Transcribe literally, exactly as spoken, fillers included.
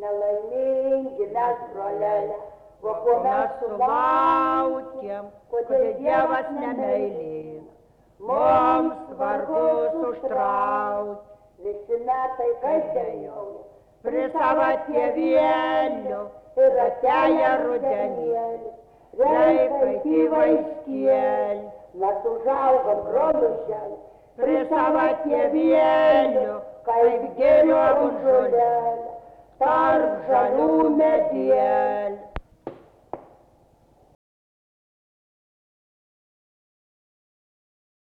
nelaimingi mes, brolelė, o ko mes sulaukėm, kodėl Dievas nemeilės, mums vargus užtrauk, visi metai kasdien, prie savo tėvėlių ir atėję rudenėlį, reikai tėvaiskėlį, mes užaugom broluželį, prie savo tėvėlių, kaip gėlio žolelė, tarp žalių medėlių.